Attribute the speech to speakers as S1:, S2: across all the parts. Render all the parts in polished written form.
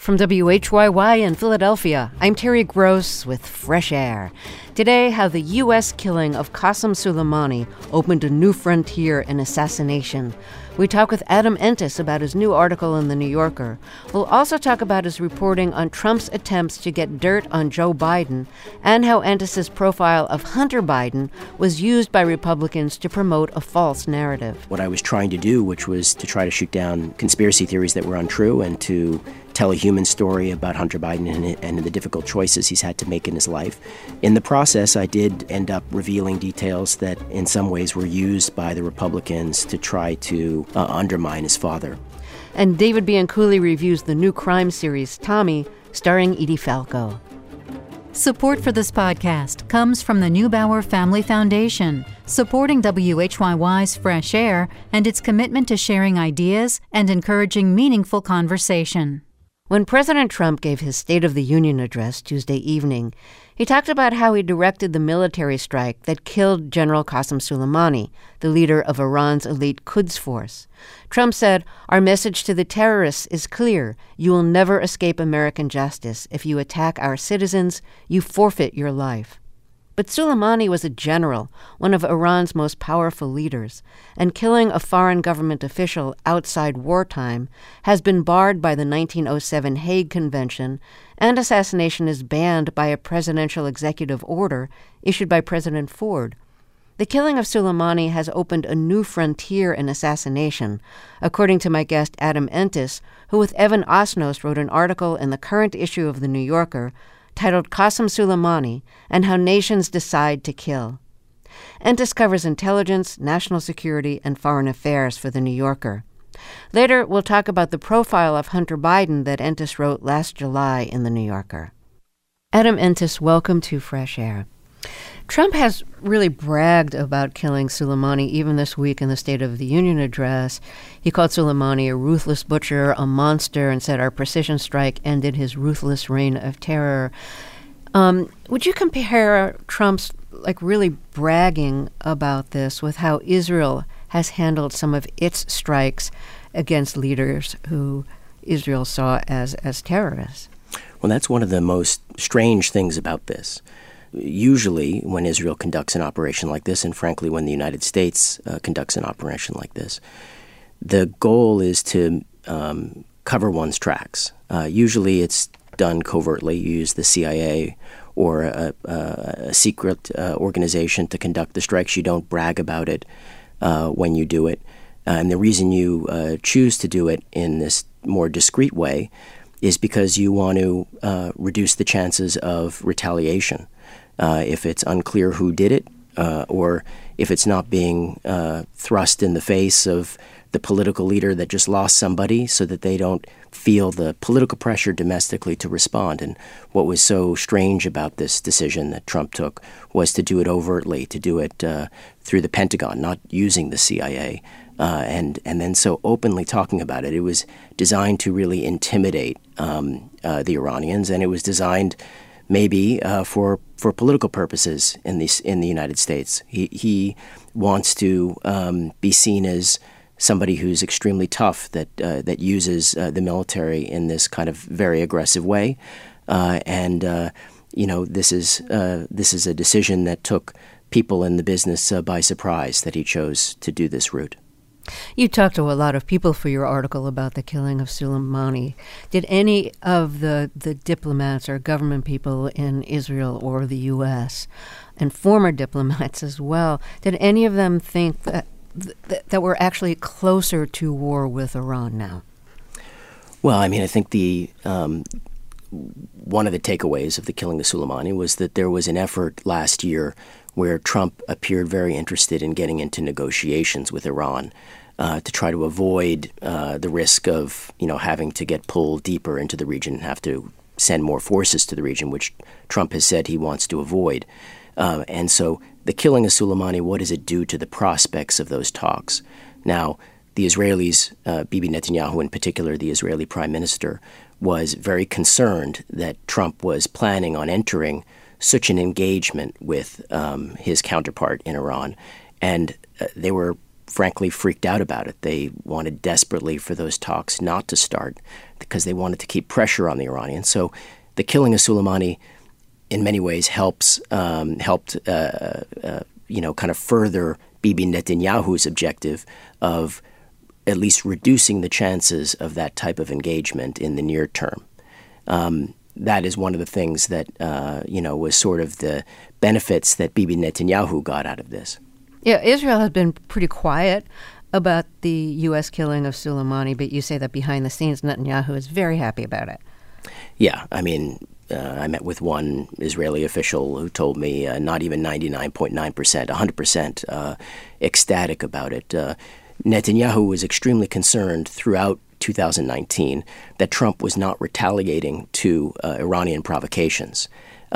S1: From WHYY in Philadelphia, I'm Terry Gross with Fresh Air. Today, how the U.S. killing of Qasem Soleimani opened a new frontier in assassination. We talk with Adam Entis about his new article in The New Yorker. We'll also talk about his reporting on Trump's attempts to get dirt on Joe Biden and how Entis's profile of Hunter Biden was used by Republicans to promote a false narrative.
S2: What I was trying to do, which was to try to shoot down conspiracy theories that were untrue and to tell a human story about Hunter Biden and the difficult choices he's had to make in his life. In the process, I did end up revealing details that in some ways were used by the Republicans to try to undermine his father.
S1: And David Bianculli reviews the new crime series, Tommy, starring Edie Falco.
S3: Support for this podcast comes from the Neubauer Family Foundation, supporting WHYY's Fresh Air and its commitment to sharing ideas and encouraging meaningful conversation.
S1: When President Trump gave his State of the Union address Tuesday evening, he talked about how he directed the military strike that killed General Qasem Soleimani, the leader of Iran's elite Quds force. Trump said, "Our message to the terrorists is clear. You will never escape American justice. If you attack our citizens, you forfeit your life." But Soleimani was a general, one of Iran's most powerful leaders, and killing a foreign government official outside wartime has been barred by the 1907 Hague Convention, and assassination is banned by a presidential executive order issued by President Ford. The killing of Soleimani has opened a new frontier in assassination, according to my guest Adam Entis, who with Evan Osnos wrote an article in the current issue of The New Yorker titled Qasem Soleimani and How Nations Decide to Kill. Entis covers intelligence, national security, and foreign affairs for The New Yorker. Later, we'll talk about the profile of Hunter Biden that Entis wrote last July in The New Yorker. Adam Entis, welcome to Fresh Air. Trump has really bragged about killing Soleimani even this week in the State of the Union address. He called Soleimani a ruthless butcher, a monster, and said our precision strike ended his ruthless reign of terror. Would you compare Trump's really bragging about this with how Israel has handled some of its strikes against leaders who Israel saw as terrorists?
S2: Well, that's one of the most strange things about this. Usually, when Israel conducts an operation like this, and frankly, when the United States conducts an operation like this, the goal is to cover one's tracks. Usually, it's done covertly. You use the CIA or a secret organization to conduct the strikes. You don't brag about it when you do it. And the reason you choose to do it in this more discreet way is because you want to reduce the chances of retaliation. If it's unclear who did it, or if it's not being thrust in the face of the political leader that just lost somebody so that they don't feel the political pressure domestically to respond. And what was so strange about this decision that Trump took was to do it overtly, to do it through the Pentagon, not using the CIA, and then so openly talking about it. It was designed to really intimidate the Iranians, and it was designed maybe for political purposes in the United States. He wants to be seen as somebody who's extremely tough, that uses the military in this kind of very aggressive way, this is a decision that took people in the business by surprise, that he chose to do this route.
S1: You talked to a lot of people for your article about the killing of Soleimani. Did any of the diplomats or government people in Israel or the U.S., and former diplomats as well, did any of them think that we're actually closer to war with Iran now?
S2: Well, I think the one of the takeaways of the killing of Soleimani was that there was an effort last year where Trump appeared very interested in getting into negotiations with Iran to try to avoid the risk of, having to get pulled deeper into the region and have to send more forces to the region, which Trump has said he wants to avoid. And so the killing of Soleimani, what does it do to the prospects of those talks? Now, the Israelis, Bibi Netanyahu in particular, the Israeli prime minister, was very concerned that Trump was planning on entering such an engagement with his counterpart in Iran. And they were frankly freaked out about it. They wanted desperately for those talks not to start because they wanted to keep pressure on the Iranians. So the killing of Soleimani in many ways helped kind of further Bibi Netanyahu's objective of at least reducing the chances of that type of engagement in the near term. That is one of the things that, was sort of the benefits that Bibi Netanyahu got out of this.
S1: Yeah, Israel has been pretty quiet about the U.S. killing of Soleimani, but you say that behind the scenes, Netanyahu is very happy about it.
S2: Yeah, I mean, I met with one Israeli official who told me not even 99.9%, 100% ecstatic about it. Netanyahu was extremely concerned throughout 2019 that Trump was not retaliating to Iranian provocations.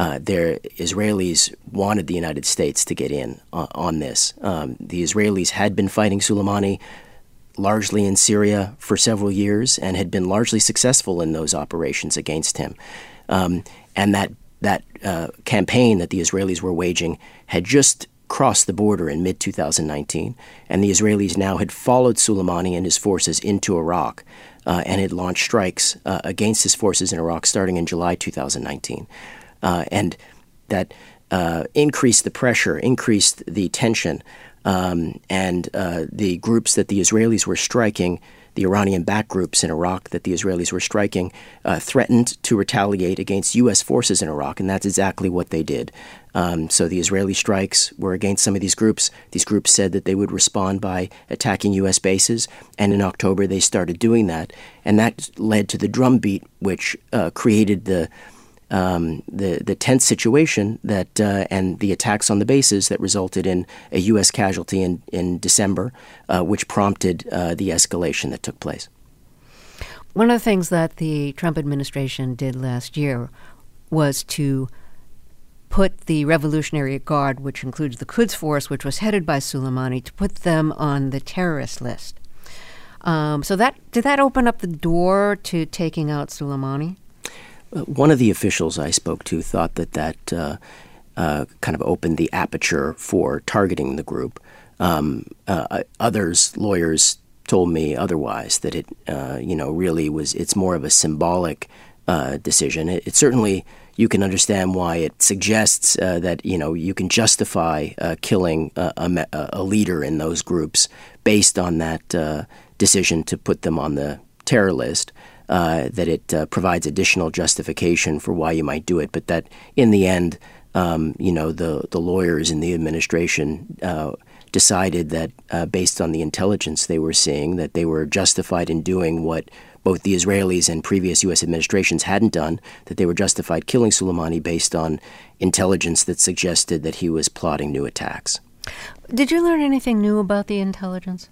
S2: Israelis wanted the United States to get in on this. The Israelis had been fighting Soleimani largely in Syria for several years and had been largely successful in those operations against him. And that campaign that the Israelis were waging had just crossed the border in mid-2019, and the Israelis now had followed Soleimani and his forces into Iraq and had launched strikes against his forces in Iraq starting in July 2019. And that increased the pressure, increased the tension, and the groups that the Israelis were striking, the Iranian-backed groups in Iraq that the Israelis were striking, threatened to retaliate against U.S. forces in Iraq, and that's exactly what they did. So the Israeli strikes were against some of these groups. These groups said that they would respond by attacking U.S. bases, and in October they started doing that, and that led to the drumbeat, which created the tense situation that and the attacks on the bases that resulted in a U.S. casualty in December, which prompted the escalation that took place.
S1: One of the things that the Trump administration did last year was to put the Revolutionary Guard, which includes the Quds Force, which was headed by Soleimani, to put them on the terrorist list. So did that open up the door to taking out Soleimani?
S2: One of the officials I spoke to thought that kind of opened the aperture for targeting the group. Others, lawyers, told me otherwise, that it, really it's more of a symbolic decision. It certainly, you can understand why it suggests that, you can justify killing a leader in those groups based on that decision to put them on the terror list. That it provides additional justification for why you might do it, but that in the end, the lawyers in the administration decided that based on the intelligence they were seeing, that they were justified in doing what both the Israelis and previous U.S. administrations hadn't done, that they were justified killing Soleimani based on intelligence that suggested that he was plotting new attacks.
S1: Did you learn anything new about the intelligence?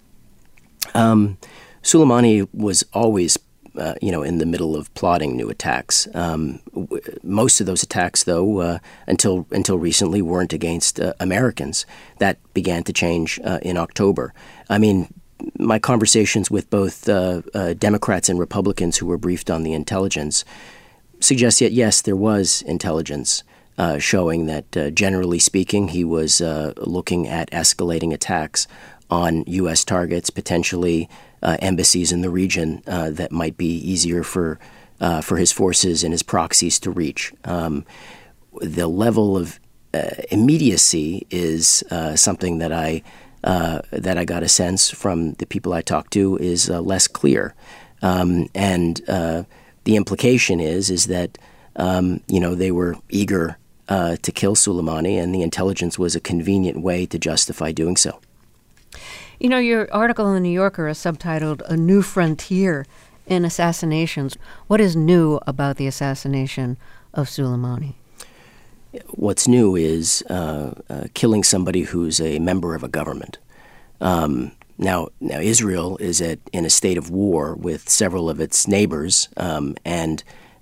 S2: Soleimani was always in the middle of plotting new attacks. Most of those attacks, though, until recently, weren't against Americans. That began to change in October. I mean, my conversations with both Democrats and Republicans who were briefed on the intelligence suggest that, yes, there was intelligence showing that, generally speaking, he was looking at escalating attacks on U.S. targets, potentially embassies in the region that might be easier for his forces and his proxies to reach. The level of immediacy is something that I got a sense from the people I talked to is less clear, and the implication is that they were eager to kill Soleimani, and the intelligence was a convenient way to justify doing so.
S1: Your article in The New Yorker is subtitled "A New Frontier in Assassinations." What is new about the assassination of Soleimani?
S2: What's new is killing somebody who's a member of a government. Now Israel is in a state of war with several of its neighbors, and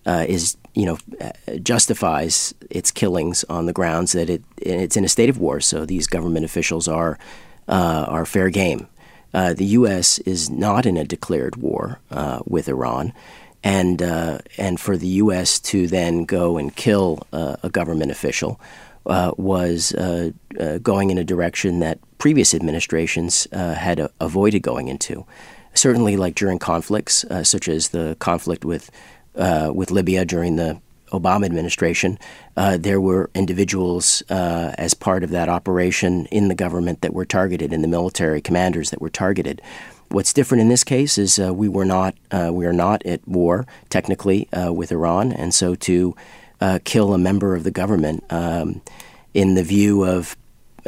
S2: justifies its killings on the grounds that it's in a state of war. So these government officials are fair game. The U.S. is not in a declared war with Iran, and for the U.S. to then go and kill a government official was going in a direction that previous administrations had avoided going into. Certainly, like during conflicts, such as the conflict with Libya during the Obama administration, there were individuals as part of that operation in the government that were targeted, and the military commanders that were targeted. What's different in this case is we are not at war technically with Iran, and so to kill a member of the government, in the view of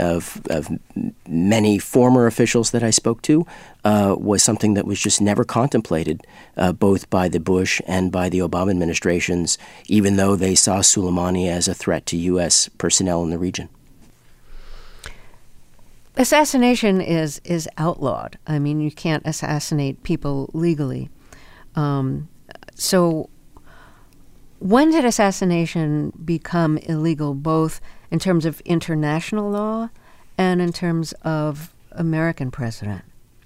S2: many former officials that I spoke to, was something that was just never contemplated, both by the Bush and by the Obama administrations, even though they saw Soleimani as a threat to U.S. personnel in the region.
S1: Assassination is outlawed. I mean, you can't assassinate people legally. So when did assassination become illegal, both in terms of international law and in terms of American precedent?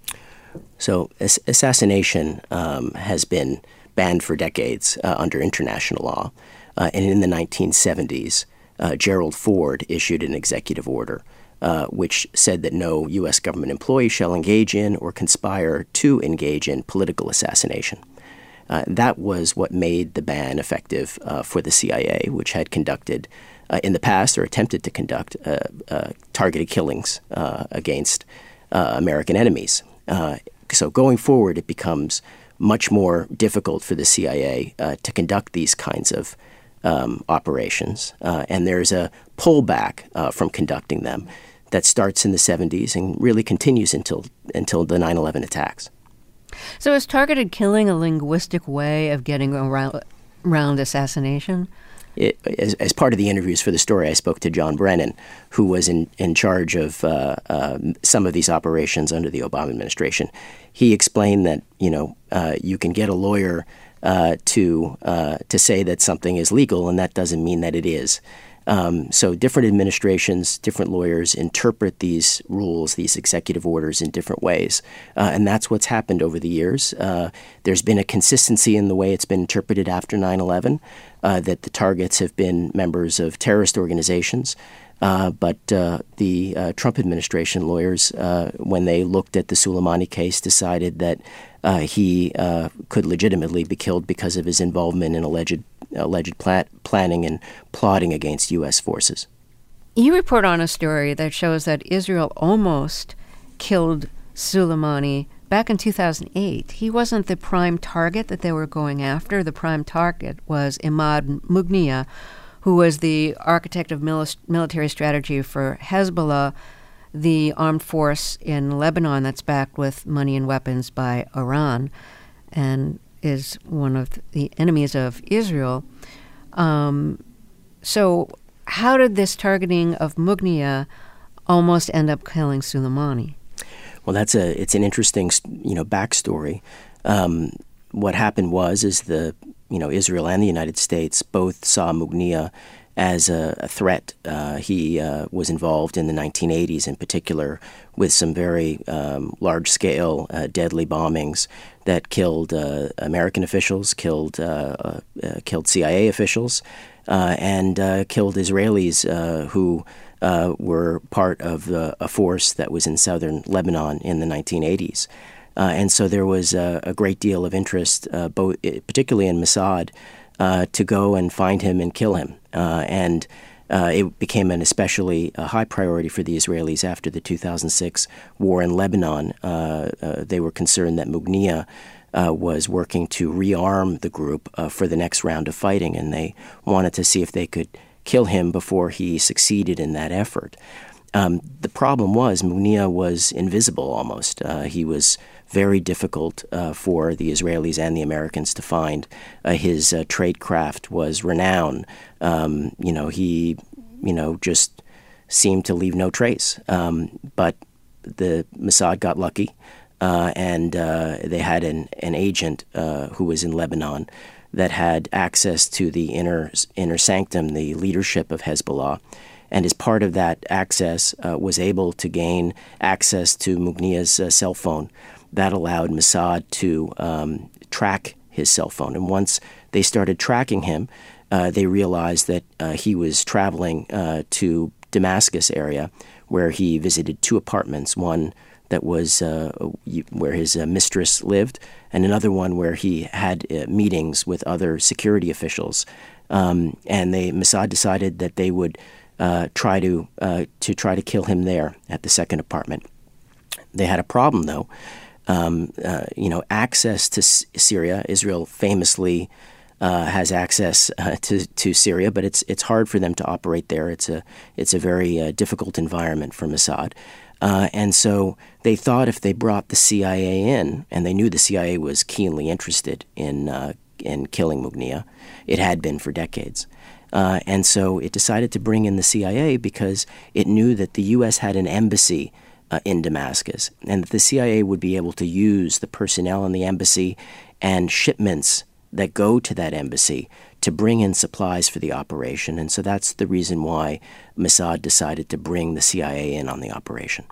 S2: So assassination has been banned for decades under international law. And in the 1970s, Gerald Ford issued an executive order which said that no U.S. government employee shall engage in or conspire to engage in political assassination. That was what made the ban effective for the CIA, which had conducted in the past, or attempted to conduct, targeted killings against American enemies. So going forward, it becomes much more difficult for the CIA to conduct these kinds of operations. And there's a pullback from conducting them that starts in the 70s and really continues until the 9/11 attacks.
S1: So is targeted killing a linguistic way of getting around assassination?
S2: As part of the interviews for the story, I spoke to John Brennan, who was in charge of some of these operations under the Obama administration. He explained that you can get a lawyer to say that something is legal, and that doesn't mean that it is. So different administrations, different lawyers interpret these rules, these executive orders in different ways. And that's what's happened over the years. There's been a consistency in the way it's been interpreted after 9/11, that the targets have been members of terrorist organizations. But the Trump administration lawyers, when they looked at the Soleimani case, decided that he could legitimately be killed because of his involvement in alleged planning and plotting against U.S. forces.
S1: You report on a story that shows that Israel almost killed Soleimani back in 2008. He wasn't the prime target that they were going after. The prime target was Imad Mughniyeh, who was the architect of military strategy for Hezbollah, the armed force in Lebanon that's backed with money and weapons by Iran and is one of the enemies of Israel. So how did this targeting of Mughniyeh almost end up killing Soleimani?
S2: Well, it's an interesting backstory. What happened is Israel and the United States both saw Mughniyeh as a threat. He was involved in the 1980s in particular with some very large-scale deadly bombings that killed American officials, killed CIA officials, and killed Israelis who were part of a force that was in southern Lebanon in the 1980s. And so there was a great deal of interest, particularly in Mossad, to go and find him and kill him. And it became an especially high priority for the Israelis after the 2006 war in Lebanon. They were concerned that Mughniyeh was working to rearm the group for the next round of fighting, and they wanted to see if they could kill him before he succeeded in that effort. The problem was Mughniyeh was invisible almost. He was very difficult for the Israelis and the Americans to find. His tradecraft was renowned. He just seemed to leave no trace. But the Mossad got lucky, and they had an agent who was in Lebanon that had access to the inner sanctum, the leadership of Hezbollah. And as part of that access, was able to gain access to Mughniyeh's cell phone. That allowed Mossad to track his cell phone. And once they started tracking him, they realized that he was traveling to Damascus area, where he visited 2 apartments, one that was where his mistress lived, and another one where he had meetings with other security officials. And Mossad decided that they would try to kill him there at the second apartment. They had a problem, though. Access to Syria. Israel famously has access to Syria, but it's hard for them to operate there. It's a very difficult environment for Mossad. And so they thought if they brought the CIA in, and they knew the CIA was keenly interested in killing Mugniya, it had been for decades. And so it decided to bring in the CIA because it knew that the U.S. had an embassy in Damascus, and that the CIA would be able to use the personnel in the embassy and shipments that go to that embassy to bring in supplies for the operation. And so that's the reason why Mossad decided to bring the CIA in on the operation.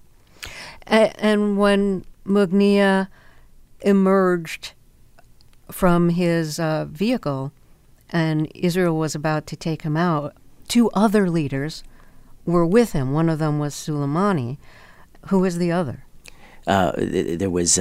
S1: And when Mugniya emerged from his vehicle and Israel was about to take him out, 2 other leaders were with him. One of them was Soleimani. Who was the other? It was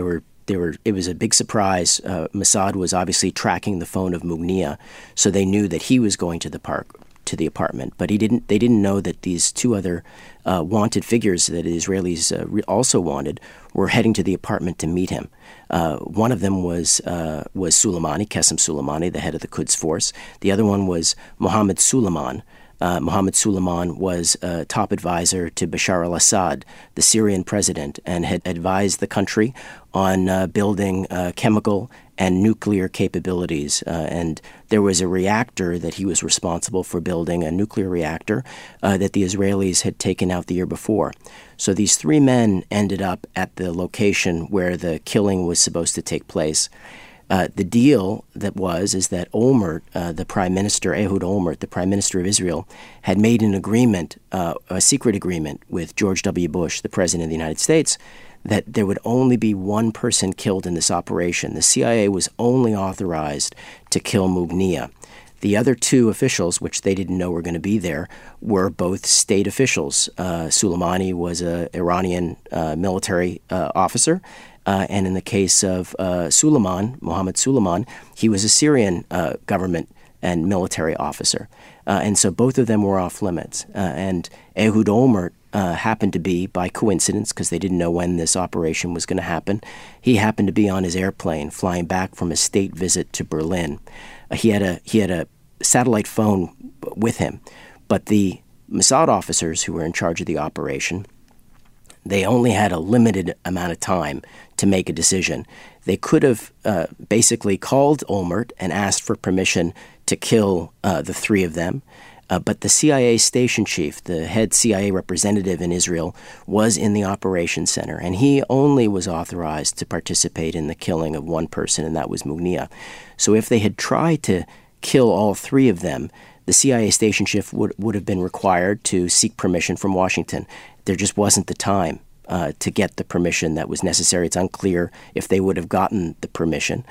S1: a big surprise. Mossad was obviously tracking the phone of Mugniya, so they knew that he was going to the apartment. But they didn't know that these 2 other wanted figures that the Israelis also wanted were heading to the apartment to meet him. One of them was Soleimani, Qasem Soleimani, the head of the Quds Force. The other one was Mohammed Suleiman. Mohammed Suleiman was a top advisor to Bashar al-Assad, the Syrian president, and had advised the country on building chemical and nuclear capabilities. And there was a reactor that he was responsible for building, a nuclear reactor that the Israelis had taken out the year before. So these 3 men ended up at the location where the killing was supposed to take place. The deal is that Olmert, the prime minister, Ehud Olmert, the prime minister of Israel, had made an agreement, a secret agreement with George W. Bush, the president of the United States, that there would only be 1 person killed in this operation. The CIA was only authorized to kill Mugniya. The other 2 officials, which they didn't know were going to be there, were both state officials. Soleimani was an Iranian military officer. And in the case of Mohammed Suleiman, he was a Syrian government and military officer. And so both of them were off limits. And Ehud Olmert happened to be, by coincidence, because they didn't know when this operation was going to happen, he happened to be on his airplane flying back from a state visit to Berlin. He had a satellite phone with him, but the Mossad officers who were in charge of the operation, they only had a limited amount of time to make a decision. They could have basically called Olmert and asked for permission to kill the 3 of them. But the CIA station chief, the head CIA representative in Israel, was in the operations center, and he only was authorized to participate in the killing of 1 person, and that was Mugniya. So if they had tried to kill all 3 of them, the CIA station chief would have been required to seek permission from Washington. There just wasn't the time to get the permission that was necessary. It's unclear if they would have gotten the permission.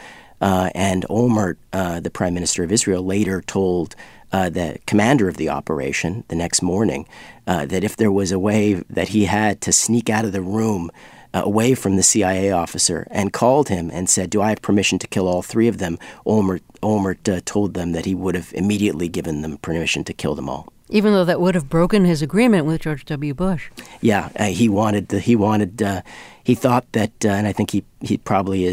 S1: And Olmert, the prime minister of Israel, later told the commander of the operation the next morning that if there was a way that he had to sneak out of the room away from the CIA officer and called him and said, "Do I have permission to kill all 3 of them?" Olmert told them that he would have immediately given them permission to kill them all. Even though that would have broken his agreement with George W. Bush.
S2: Yeah, he thought that, and I think he probably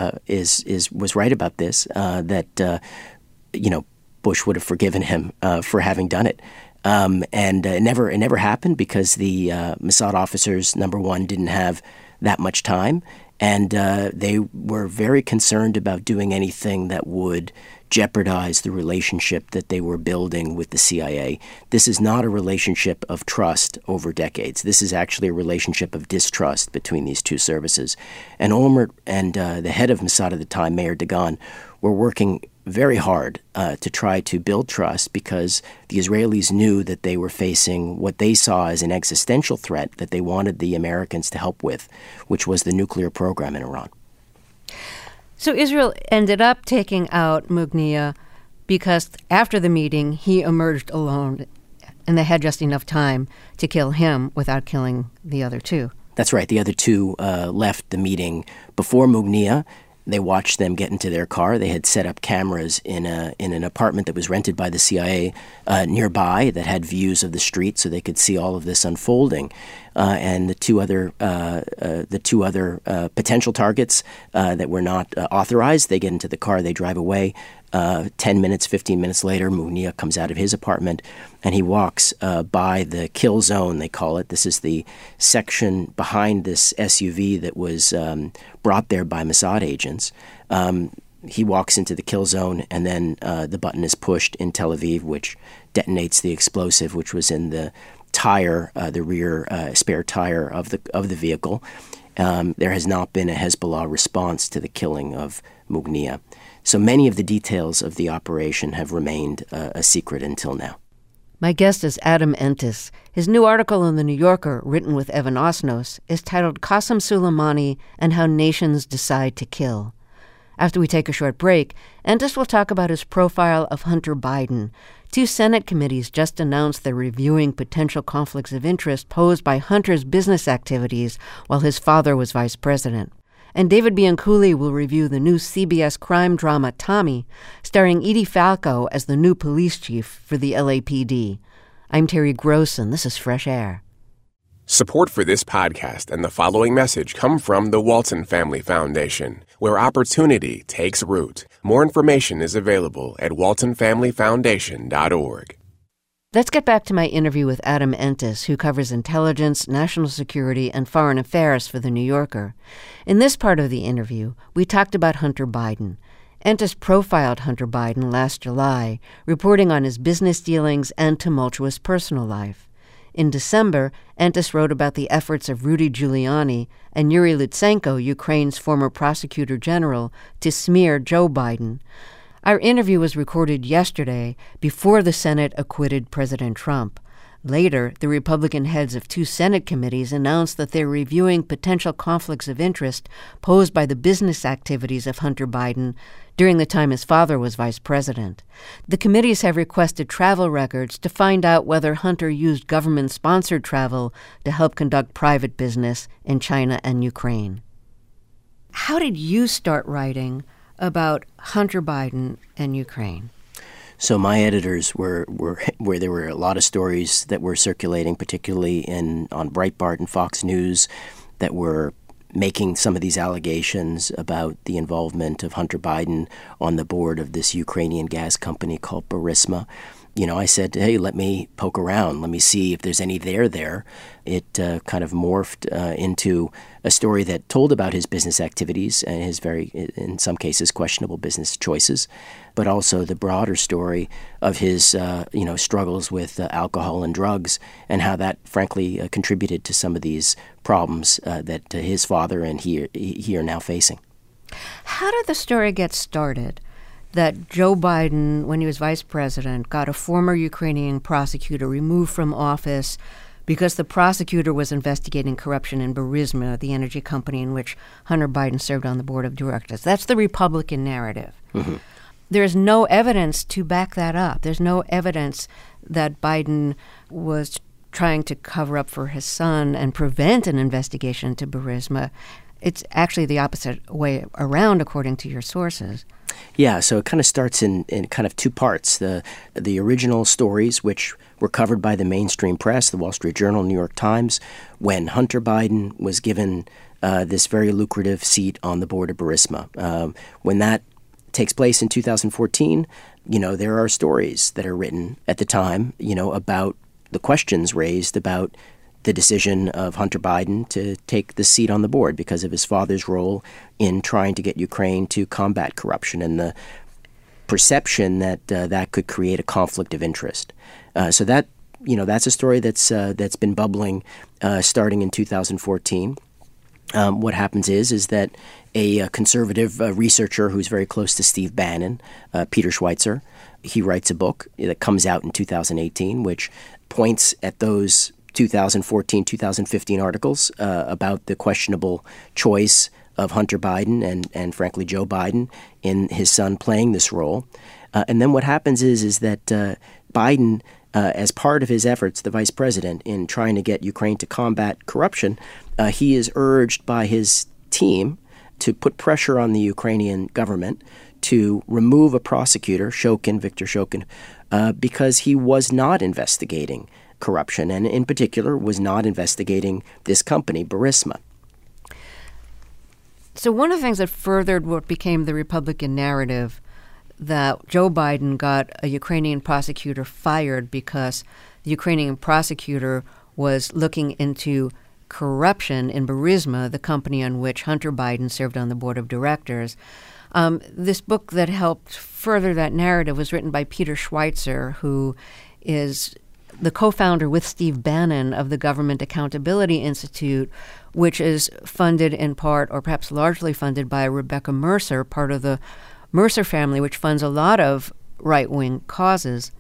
S2: was right about this, that Bush would have forgiven him for having done it. And it never happened because the Mossad officers, number one, didn't have that much time, and they were very concerned about doing anything that would jeopardize the relationship that they were building with the CIA. This is not a relationship of trust over decades. This is actually a relationship of distrust between these 2 services. And Olmert and the head of Mossad at the time, Meir Dagan, were working very hard to try to build trust because the Israelis knew that they were facing what they saw as an existential threat that they wanted the Americans to help with, which was the nuclear program in Iran.
S1: So Israel ended up taking out Mugniya because after the meeting, he emerged alone. And they had just enough time to kill him without killing the other two.
S2: That's right. The other two left the meeting before Mugniya. They watched them get into their car. They had set up cameras in an apartment that was rented by the CIA nearby that had views of the street, so they could see all of this unfolding. And the two other potential targets that were not authorized, they get into the car, they drive away. 10 minutes, 15 minutes later, Mugniya comes out of his apartment and he walks by the kill zone, they call it. This is the section behind this SUV that was brought there by Mossad agents. He walks into the kill zone, and then the button is pushed in Tel Aviv, which detonates the explosive, which was in the tire, the rear spare tire of the vehicle. There has not been a Hezbollah response to the killing of Mugniya. So many of the details of the operation have remained a secret until now.
S1: My guest is Adam Entis. His new article in The New Yorker, written with Evan Osnos, is titled Qasem Soleimani and How Nations Decide to Kill. After we take a short break, Entis will talk about his profile of Hunter Biden. 2 Senate committees just announced they're reviewing potential conflicts of interest posed by Hunter's business activities while his father was vice president. And David Bianculli will review the new CBS crime drama Tommy, starring Edie Falco as the new police chief for the LAPD. I'm Terry Gross, and this is Fresh Air.
S4: Support for this podcast and the following message come from the Walton Family Foundation, where opportunity takes root. More information is available at waltonfamilyfoundation.org.
S1: Let's get back to my interview with Adam Entis, who covers intelligence, national security, and foreign affairs for The New Yorker. In this part of the interview, we talked about Hunter Biden. Entis profiled Hunter Biden last July, reporting on his business dealings and tumultuous personal life. In December, Entis wrote about the efforts of Rudy Giuliani and Yuri Lutsenko, Ukraine's former prosecutor general, to smear Joe Biden. Our interview was recorded yesterday, before the Senate acquitted President Trump. Later, the Republican heads of 2 Senate committees announced that they're reviewing potential conflicts of interest posed by the business activities of Hunter Biden during the time his father was vice president. The committees have requested travel records to find out whether Hunter used government-sponsored travel to help conduct private business in China and Ukraine. How did you start writing about Hunter Biden and Ukraine?
S2: So my editors were where there were a lot of stories that were circulating, particularly on Breitbart and Fox News, that were making some of these allegations about the involvement of Hunter Biden on the board of this Ukrainian gas company called Burisma. You know, I said, hey, let me poke around. Let me see if there's any there. It kind of morphed into a story that told about his business activities and his in some cases, questionable business choices, but also the broader story of his, struggles with alcohol and drugs and how that, frankly, contributed to some of these problems that his father and he are now facing.
S1: How did the story get started that Joe Biden, when he was vice president, got a former Ukrainian prosecutor removed from office because the prosecutor was investigating corruption in Burisma, the energy company in which Hunter Biden served on the board of directors? That's the Republican narrative. Mm-hmm. There's no evidence to back that up. There's no evidence that Biden was trying to cover up for his son and prevent an investigation into Burisma. It's actually the opposite way around, according to your sources.
S2: Yeah, so it kind of starts in kind of 2 parts. The original stories, which were covered by the mainstream press, the Wall Street Journal, New York Times, when Hunter Biden was given this very lucrative seat on the board of Burisma. When that takes place in 2014, there are stories that are written at the time, about the questions raised about the decision of Hunter Biden to take the seat on the board because of his father's role in trying to get Ukraine to combat corruption and the perception that that could create a conflict of interest. So that, that's a story that's been bubbling starting in 2014. What happens is that a conservative researcher who's very close to Steve Bannon, Peter Schweitzer, he writes a book that comes out in 2018, which points at those 2014, 2015 articles about the questionable choice of Hunter Biden and frankly, Joe Biden in his son playing this role. And then what happens is that Biden as part of his efforts, the vice president, in trying to get Ukraine to combat corruption, he is urged by his team to put pressure on the Ukrainian government to remove a prosecutor, Viktor Shokin, because he was not investigating corruption, and in particular was not investigating this company, Burisma.
S1: So one of the things that furthered what became the Republican narrative that Joe Biden got a Ukrainian prosecutor fired because the Ukrainian prosecutor was looking into corruption in Burisma, the company on which Hunter Biden served on the board of directors. This book that helped further that narrative was written by Peter Schweizer, who is the co-founder with Steve Bannon of the Government Accountability Institute, which is funded in part, or perhaps largely funded, by Rebecca Mercer, part of the Mercer family, which funds a lot of right-wing causes.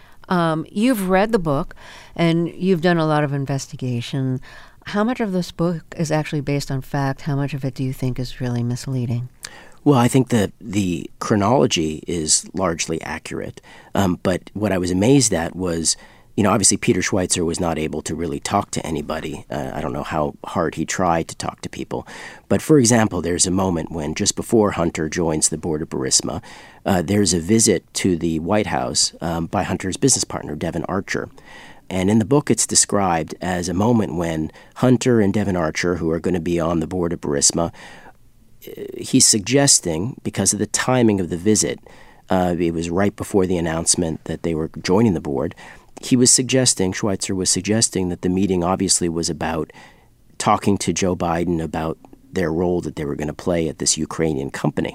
S1: You've read the book, and you've done a lot of investigation. How much of this book is actually based on fact? How much of it do you think is really misleading?
S2: Well, I think that the chronology is largely accurate. But what I was amazed at was, obviously Peter Schweizer was not able to really talk to anybody. I don't know how hard he tried to talk to people. But for example, there's a moment when just before Hunter joins the board of Burisma, there's a visit to the White House by Hunter's business partner, Devon Archer. And in the book, it's described as a moment when Hunter and Devon Archer, who are going to be on the board of Burisma, he's suggesting, because of the timing of the visit, it was right before the announcement that they were joining the board, Schweizer was suggesting that the meeting obviously was about talking to Joe Biden about their role that they were going to play at this Ukrainian company.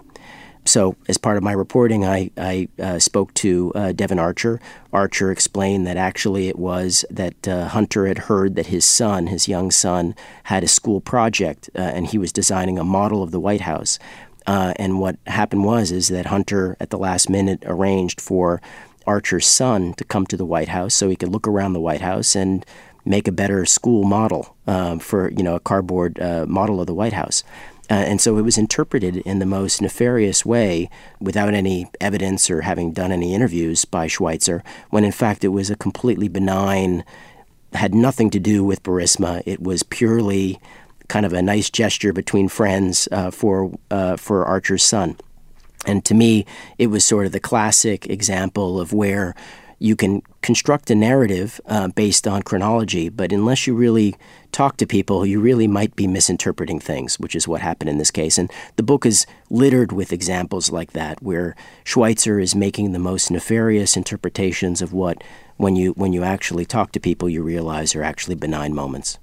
S2: So as part of my reporting, I spoke to Devon Archer. Archer explained that actually it was that Hunter had heard that his young son, had a school project, and he was designing a model of the White House. And what happened is that Hunter, at the last minute, arranged for Archer's son to come to the White House so he could look around the White House and make a better school model for, a cardboard model of the White House. And so it was interpreted in the most nefarious way without any evidence or having done any interviews by Schweizer, when in fact it was a completely benign, had nothing to do with Burisma. It was purely kind of a nice gesture between friends for Archer's son. And to me, it was sort of the classic example of where you can construct a narrative based on chronology, but unless you really talk to people, you really might be misinterpreting things, which is what happened in this case. And the book is littered with examples like that, where Schweizer is making the most nefarious interpretations of what, when you actually talk to people, you realize are actually benign moments.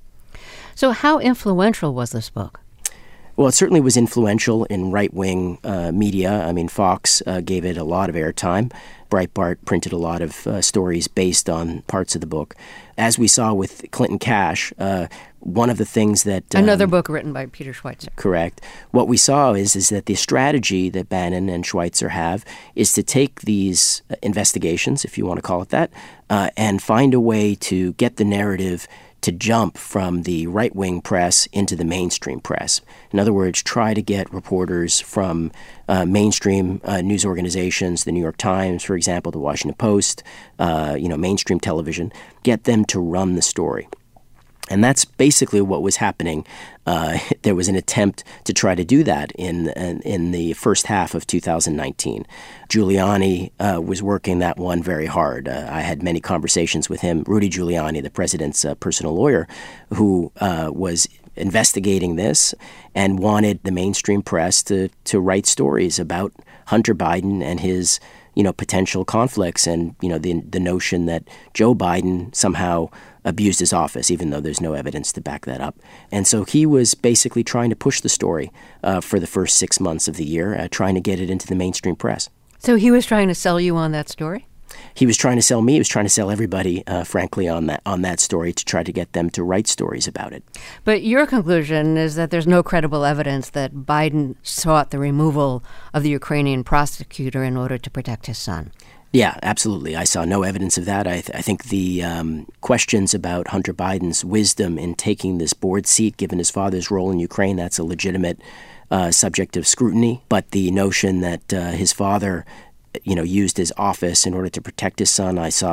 S1: So how influential was this book?
S2: Well, it certainly was influential in right-wing media. I mean, Fox gave it a lot of airtime. Breitbart printed a lot of stories based on parts of the book. As we saw with Clinton Cash, one of the things that...
S1: Another book written by Peter Schweizer.
S2: Correct. What we saw is that the strategy that Bannon and Schweizer have is to take these investigations, if you want to call it that, and find a way to get the narrative to jump from the right-wing press into the mainstream press. In other words, try to get reporters from mainstream news organizations, the New York Times, for example, the Washington Post, mainstream television, get them to run the story. And that's basically what was happening. There was an attempt to try to do that in the first half of 2019. Giuliani was working that one very hard. I had many conversations with him, Rudy Giuliani, the president's personal lawyer, who was investigating this and wanted the mainstream press to write stories about Hunter Biden and his potential conflicts and the notion that Joe Biden somehow abused his office, even though there's no evidence to back that up. And so he was basically trying to push the story for the first 6 months of the year, trying to get it into the mainstream press.
S1: So he was trying to sell you on that story?
S2: He was trying to sell me. He was trying to sell everybody, frankly, on that story to try to get them to write stories about it.
S1: But your conclusion is that there's no credible evidence that Biden sought the removal of the Ukrainian prosecutor in order to protect his son.
S2: Yeah, absolutely. I saw no evidence of that. I think the questions about Hunter Biden's wisdom in taking this board seat, given his father's role in Ukraine, that's a legitimate subject of scrutiny. But the notion that his father used his office in order to protect his son, I saw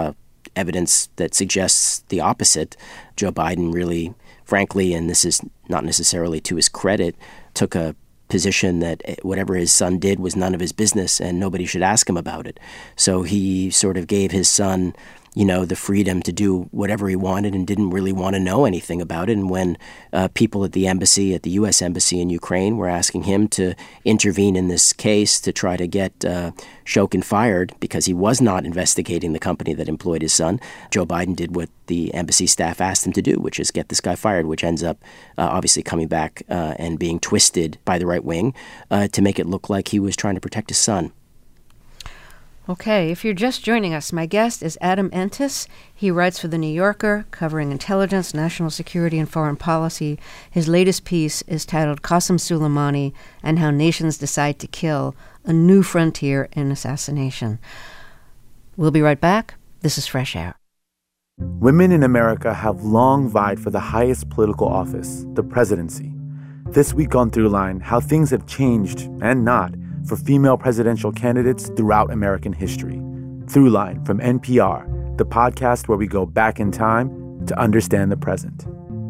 S2: evidence that suggests the opposite. Joe Biden really, frankly, and this is not necessarily to his credit, took a position that whatever his son did was none of his business and nobody should ask him about it. So he sort of gave his son, the freedom to do whatever he wanted and didn't really want to know anything about it. And when people at the embassy, at the U.S. Embassy in Ukraine, were asking him to intervene in this case to try to get Shokin fired because he was not investigating the company that employed his son, Joe Biden did what the embassy staff asked him to do, which is get this guy fired, which ends up obviously coming back and being twisted by the right wing to make it look like he was trying to protect his son.
S1: Okay, if you're just joining us, my guest is Adam Entous. He writes for The New Yorker, covering intelligence, national security, and foreign policy. His latest piece is titled Qasem Soleimani and How Nations Decide to Kill, a New Frontier in Assassination. We'll be right back. This is Fresh Air.
S5: Women in America have long vied for the highest political office, the presidency. This week on Throughline, how things have changed and not for female presidential candidates throughout American history. Throughline from NPR, the podcast where we go back in time to understand the present.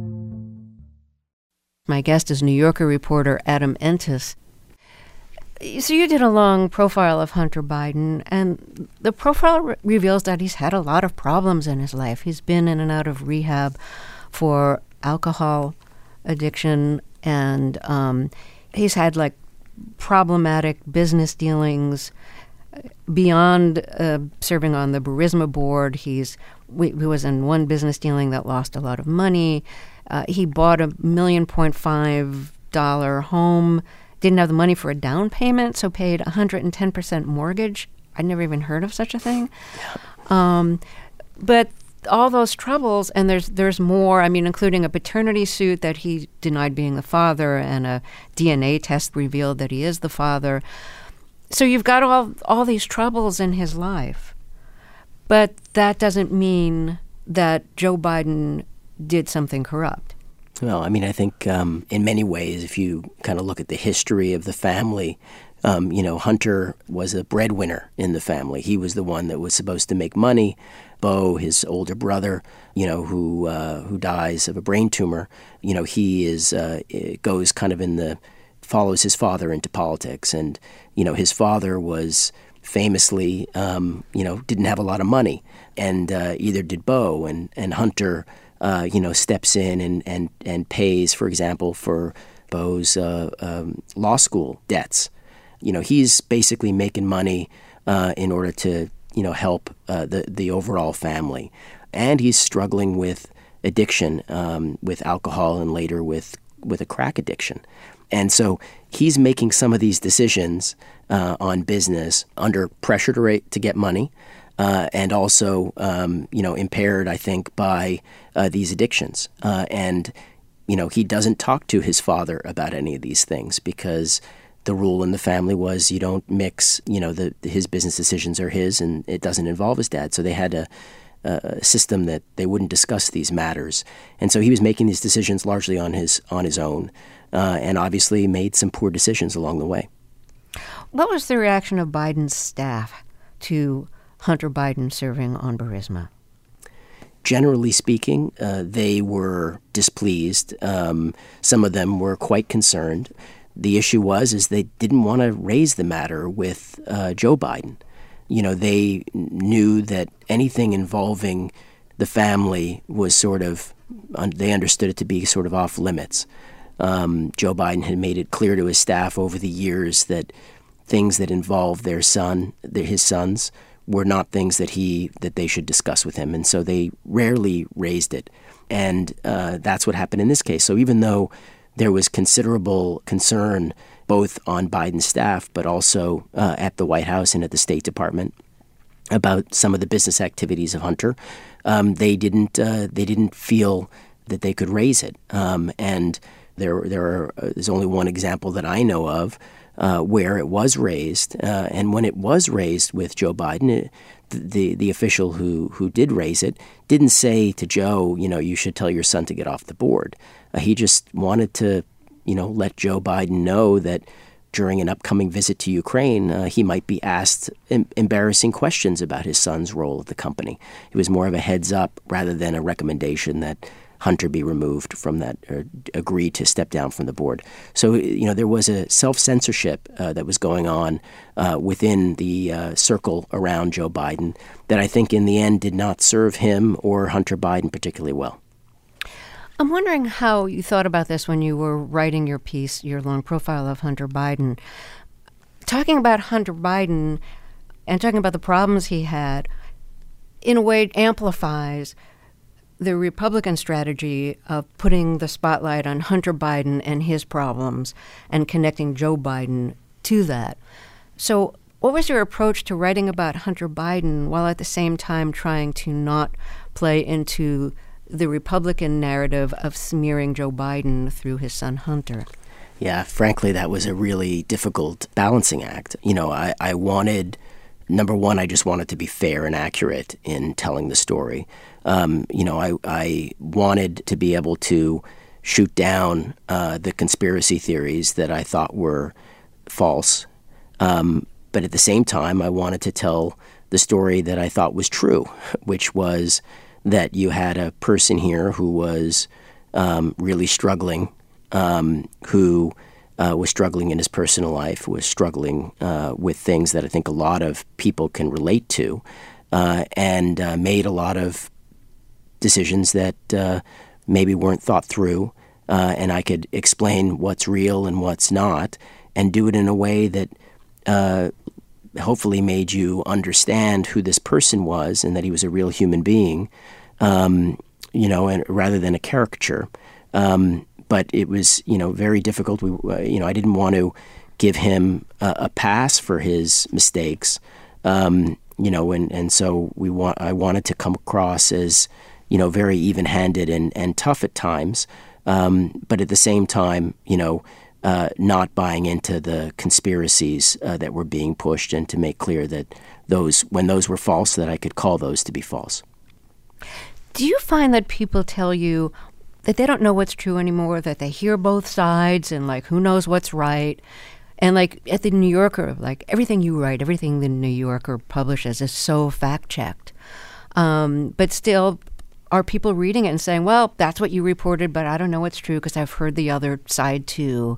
S1: My guest is New Yorker reporter Adam Entous. So you did a long profile of Hunter Biden, and the profile reveals that he's had a lot of problems in his life. He's been in and out of rehab for alcohol addiction, and he's had problematic business dealings beyond serving on the Burisma board. He was in one business dealing that lost a lot of money. He bought $1.5 million home, didn't have the money for a down payment, so paid 110% mortgage. I'd never even heard of such a thing. But all those troubles, and there's more, including a paternity suit that he denied being the father, and a DNA test revealed that he is the father. So you've got all these troubles in his life. But that doesn't mean that Joe Biden did something corrupt.
S2: Well, I think in many ways, if you kind of look at the history of the family, Hunter was a breadwinner in the family. He was the one that was supposed to make money. Beau, his older brother, who dies of a brain tumor, he goes kind of follows his father into politics. And, his father was famously, didn't have a lot of money, and either did Beau. And Hunter, steps in and pays, for example, for Beau's law school debts. He's basically making money in order to, help the overall family. And he's struggling with addiction, with alcohol, and later with a crack addiction. And so he's making some of these decisions on business under pressure to get money, and also, impaired, I think, by these addictions. And he doesn't talk to his father about any of these things because the rule in the family was you don't mix, his business decisions are his and it doesn't involve his dad. So they had a system that they wouldn't discuss these matters. And so he was making these decisions largely on his own, and obviously made some poor decisions along the way.
S1: What was the reaction of Biden's staff to Hunter Biden serving on Burisma?
S2: Generally speaking, they were displeased. Some of them were quite concerned. The issue is they didn't want to raise the matter with Joe Biden. They knew that anything involving the family was they understood it to be sort of off limits. Joe Biden had made it clear to his staff over the years that things that involved his sons, were not things that they should discuss with him. And so they rarely raised it. And that's what happened in this case. So even though there was considerable concern both on Biden's staff, but also at the White House and at the State Department about some of the business activities of Hunter, they didn't feel that they could raise it. And there's only one example that I know of where it was raised, and when it was raised with Joe Biden, the official who did raise it didn't say to Joe, you should tell your son to get off the board. He just wanted to, let Joe Biden know that during an upcoming visit to Ukraine, he might be asked embarrassing questions about his son's role at the company. It was more of a heads up rather than a recommendation that Hunter be removed from that or agree to step down from the board. So, there was a self-censorship that was going on within the circle around Joe Biden that I think in the end did not serve him or Hunter Biden particularly well.
S1: I'm wondering how you thought about this when you were writing your piece, your long profile of Hunter Biden. Talking about Hunter Biden and talking about the problems he had, in a way, amplifies the Republican strategy of putting the spotlight on Hunter Biden and his problems and connecting Joe Biden to that. So what was your approach to writing about Hunter Biden while at the same time trying to not play into the Republican narrative of smearing Joe Biden through his son Hunter?
S2: Yeah, frankly, that was a really difficult balancing act. I wanted, number one, I just wanted to be fair and accurate in telling the story. I wanted to be able to shoot down the conspiracy theories that I thought were false. But at the same time, I wanted to tell the story that I thought was true, which was that you had a person here who was really struggling, who was struggling in his personal life, was struggling with things that I think a lot of people can relate to, and made a lot of decisions that maybe weren't thought through, and I could explain what's real and what's not, and do it in a way that hopefully made you understand who this person was and that he was a real human being, and rather than a caricature. But it was, very difficult. I didn't want to give him a pass for his mistakes, and so I wanted to come across as, very even-handed and tough at times, but at the same time, not buying into the conspiracies that were being pushed, and to make clear that when those were false, that I could call those to be false.
S1: Do you find that people tell you that they don't know what's true anymore, that they hear both sides and who knows what's right? And at the New Yorker, everything you write, everything the New Yorker publishes is so fact-checked. But still, are people reading it and saying, well, that's what you reported, but I don't know what's true because I've heard the other side too?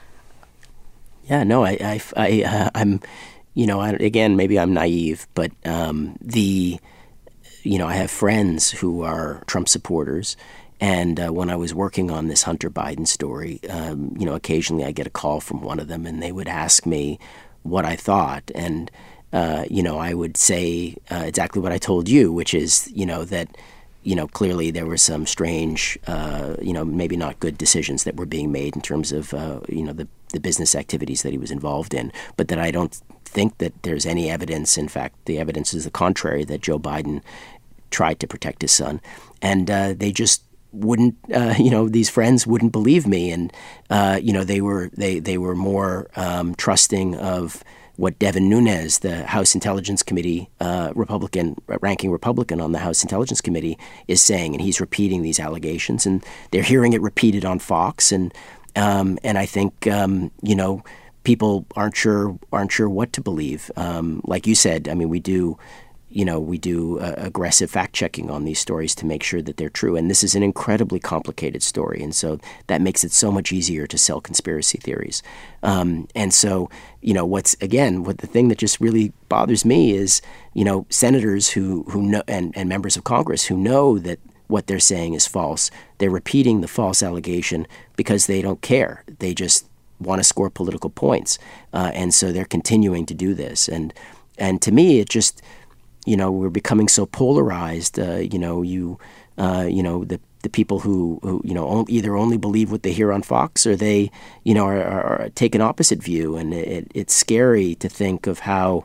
S2: Yeah, no, I'm, again, maybe I'm naive, but I have friends who are Trump supporters. And when I was working on this Hunter Biden story, occasionally I get a call from one of them and they would ask me what I thought. And, I would say exactly what I told you, which is, that, clearly there were some strange, maybe not good decisions that were being made in terms of, the business activities that he was involved in, but that I don't think that there's any evidence. In fact, the evidence is the contrary, that Joe Biden tried to protect his son. And they just wouldn't, these friends wouldn't believe me. And, they were more trusting of what Devin Nunes, the House Intelligence Committee ranking Republican on the House Intelligence Committee, is saying. And he's repeating these allegations, and they're hearing it repeated on Fox. And I think, people aren't sure what to believe. Like you said, I mean, we do aggressive fact-checking on these stories to make sure that they're true. And this is an incredibly complicated story. And so that makes it so much easier to sell conspiracy theories. And so, what the thing that just really bothers me is, senators who know, and members of Congress who know that what they're saying is false. They're repeating the false allegation because they don't care. They just want to score political points. And so they're continuing to do this. And to me, it just, we're becoming so polarized. The people who either only believe what they hear on Fox, or they, are take an opposite view. And it's scary to think of how,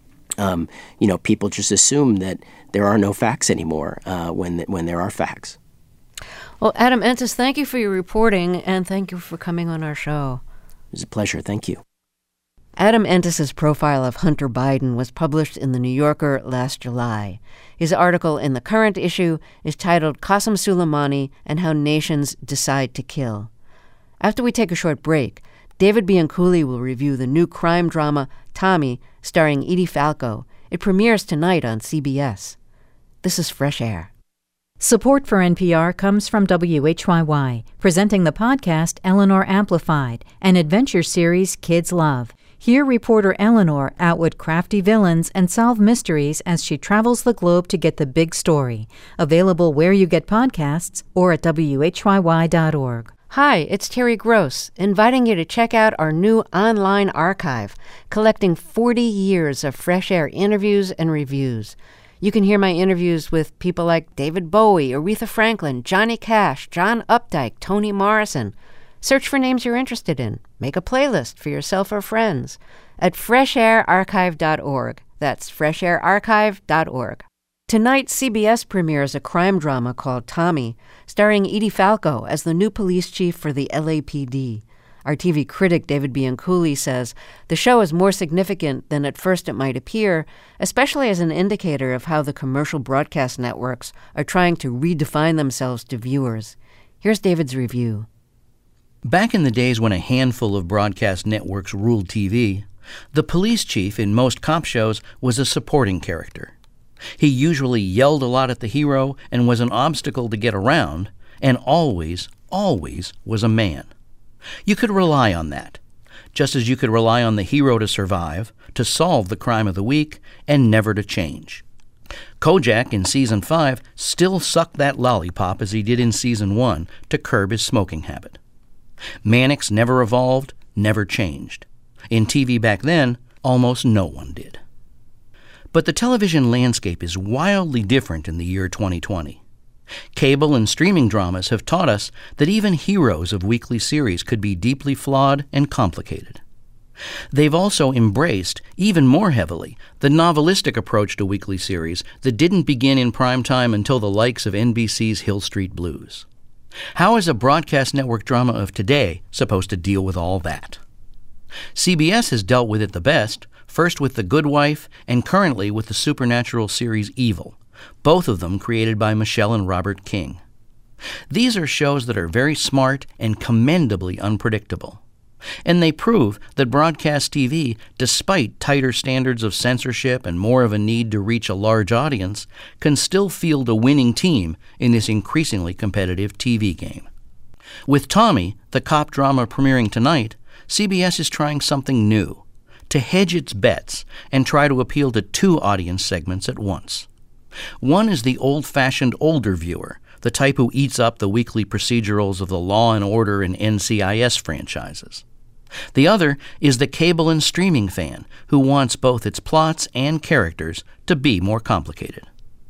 S2: people just assume that there are no facts anymore when there are facts.
S1: Well, Adam Entous, thank you for your reporting, and thank you for coming on our show.
S2: It was a pleasure. Thank you.
S1: Adam Entous' profile of Hunter Biden was published in The New Yorker last July. His article in the current issue is titled Qasem Soleimani and How Nations Decide to Kill. After we take a short break, David Bianculli will review the new crime drama Tommy, starring Edie Falco. It premieres tonight on CBS. This is Fresh Air.
S3: Support for NPR comes from WHYY, presenting the podcast Eleanor Amplified, an adventure series kids love. Hear reporter Eleanor outwit crafty villains and solve mysteries as she travels the globe to get the big story. Available where you get podcasts or at WHYY.org.
S1: Hi, it's Terry Gross, inviting you to check out our new online archive, collecting 40 years of Fresh Air interviews and reviews. You can hear my interviews with people like David Bowie, Aretha Franklin, Johnny Cash, John Updike, Toni Morrison. Search for names you're interested in. Make a playlist for yourself or friends at freshairarchive.org. That's freshairarchive.org. Tonight, CBS premieres a crime drama called Tommy, starring Edie Falco as the new police chief for the LAPD. Our TV critic David Bianculli says the show is more significant than at first it might appear, especially as an indicator of how the commercial broadcast networks are trying to redefine themselves to viewers. Here's David's review.
S6: Back in the days when a handful of broadcast networks ruled TV, the police chief in most cop shows was a supporting character. He usually yelled a lot at the hero and was an obstacle to get around, and always was a man. You could rely on that, just as you could rely on the hero to survive, to solve the crime of the week, and never to change. Kojak in Season 5 still sucked that lollipop as he did in Season 1 to curb his smoking habit. Mannix never evolved, never changed. In TV back then, almost no one did. But the television landscape is wildly different in the year 2020. Cable and streaming dramas have taught us that even heroes of weekly series could be deeply flawed and complicated. They've also embraced, even more heavily, the novelistic approach to weekly series that didn't begin in prime time until the likes of NBC's Hill Street Blues. How is a broadcast network drama of today supposed to deal with all that? CBS has dealt with it the best, first with The Good Wife and currently with the supernatural series Evil, both of them created by Michelle and Robert King. These are shows that are very smart and commendably unpredictable. And they prove that broadcast TV, despite tighter standards of censorship and more of a need to reach a large audience, can still field a winning team in this increasingly competitive TV game. With Tommy, the cop drama premiering tonight, CBS is trying something new, to hedge its bets and try to appeal to two audience segments at once. One is the old-fashioned older viewer, the type who eats up the weekly procedurals of the Law and Order and NCIS franchises. The other is the cable and streaming fan who wants both its plots and characters to be more complicated.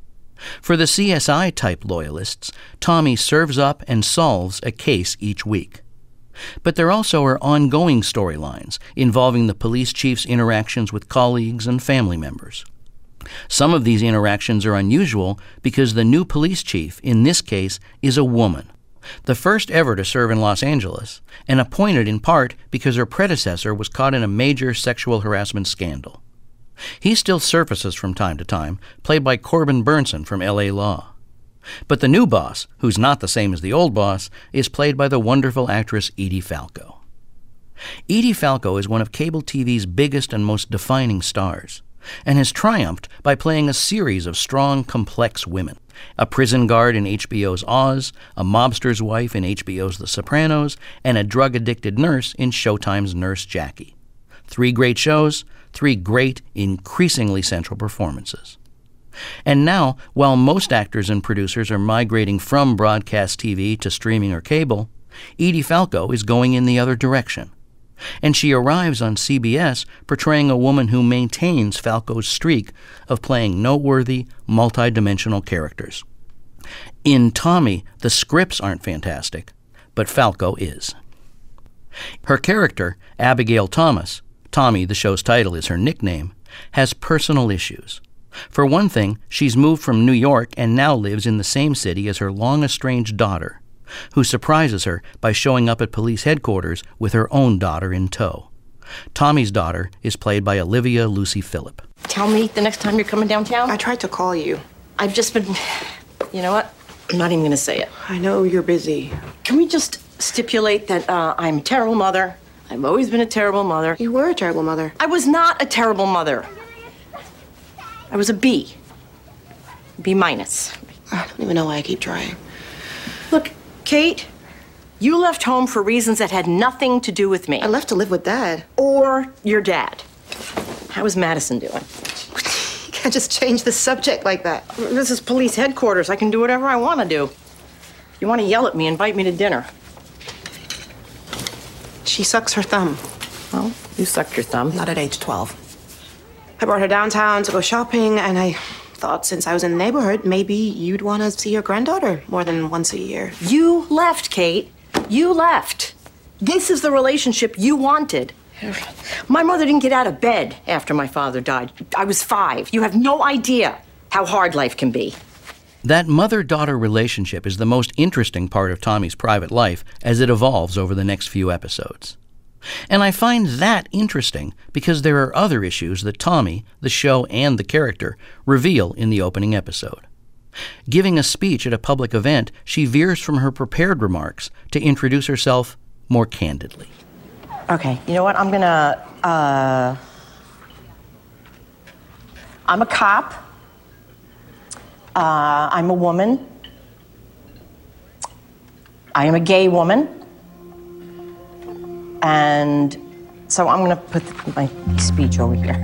S6: For the CSI-type loyalists, Tommy serves up and solves a case each week. But there also are ongoing storylines involving the police chief's interactions with colleagues and family members. Some of these interactions are unusual because the new police chief, in this case, is a woman, the first ever to serve in Los Angeles, and appointed in part because her predecessor was caught in a major sexual harassment scandal. He still surfaces from time to time, played by Corbin Burnson from L.A. Law. But the new boss, who's not the same as the old boss, is played by the wonderful actress Edie Falco. Edie Falco is one of cable TV's biggest and most defining stars, and has triumphed by playing a series of strong, complex women. A prison guard in HBO's Oz, a mobster's wife in HBO's The Sopranos, and a drug-addicted nurse in Showtime's Nurse Jackie. 3 great shows, 3 great, increasingly central performances. And now, while most actors and producers are migrating from broadcast TV to streaming or cable, Edie Falco is going in the other direction. And she arrives on CBS portraying a woman who maintains Falco's streak of playing noteworthy, multi-dimensional characters. In Tommy, the scripts aren't fantastic, but Falco is. Her character, Abigail Thomas, Tommy, the show's title, is her nickname, has personal issues. For one thing, she's moved from New York and now lives in the same city as her long-estranged daughter, who surprises her by showing up at police headquarters with her own daughter in tow. Tommy's daughter is played by Olivia Lucy Phillip.
S7: Tell me the next time you're coming downtown.
S8: I tried to call you.
S7: I've just been... You know what? I'm not even going to say it.
S8: I know you're busy.
S7: Can we just stipulate that I'm a terrible mother, I've always been a terrible mother.
S8: You were a terrible mother.
S7: I was not a terrible mother. I was a B. B minus.
S8: I don't even know why I keep trying.
S7: Look, Kate, you left home for reasons that had nothing to do with me.
S8: I left to live with Dad.
S7: Or your dad. How is Madison doing?
S8: You can't just change the subject like that.
S7: This is police headquarters. I can do whatever I want to do. If you want to yell at me, invite me to dinner.
S8: She sucks her thumb.
S7: Well, you sucked your thumb.
S8: Not at age 12. I brought her downtown to go shopping, and I thought since I was in the neighborhood, maybe you'd want to see your granddaughter more than once a year.
S7: You left, Kate. You left. This is the relationship you wanted. My mother didn't get out of bed after my father died. I was 5. You have no idea how hard life can be.
S6: That mother-daughter relationship is the most interesting part of Tommy's private life as it evolves over the next few episodes. And I find that interesting because there are other issues that Tommy, the show, and the character reveal in the opening episode. Giving a speech at a public event, she veers from her prepared remarks to introduce herself more candidly.
S7: Okay, you know what? I'm a cop. I'm a woman. I am a gay woman. And so I'm going to put my speech over here.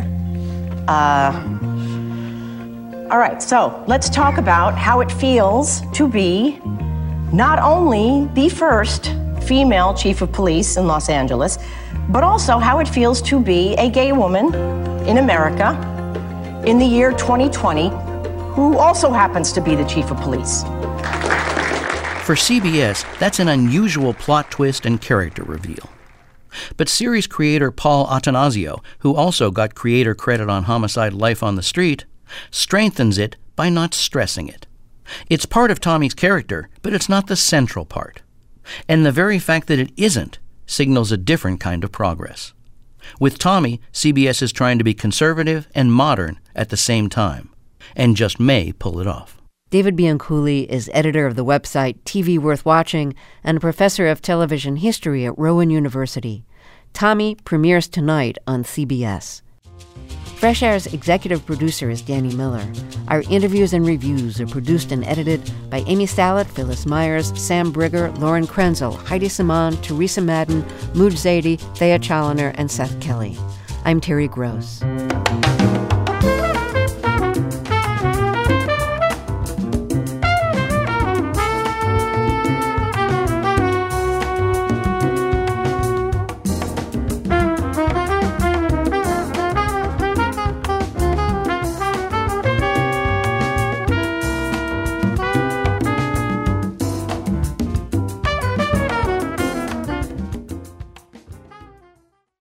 S7: All right, so let's talk about how it feels to be not only the first female chief of police in Los Angeles, but also how it feels to be a gay woman in America in the year 2020 who also happens to be the chief of police.
S6: For CBS, that's an unusual plot twist and character reveal. But series creator Paul Attanasio, who also got creator credit on Homicide: Life on the Street, strengthens it by not stressing it. It's part of Tommy's character, but it's not the central part. And the very fact that it isn't signals a different kind of progress. With Tommy, CBS is trying to be conservative and modern at the same time, and just may pull it off.
S1: David Bianculli is editor of the website TV Worth Watching and a professor of television history at Rowan University. Tommy premieres tonight on CBS. Fresh Air's executive producer is Danny Miller. Our interviews and reviews are produced and edited by Amy Salit, Phyllis Myers, Sam Brigger, Lauren Krenzel, Heidi Saman, Teresa Madden, Mooj Zadie, Thea Chaloner, and Seth Kelly. I'm Terry Gross.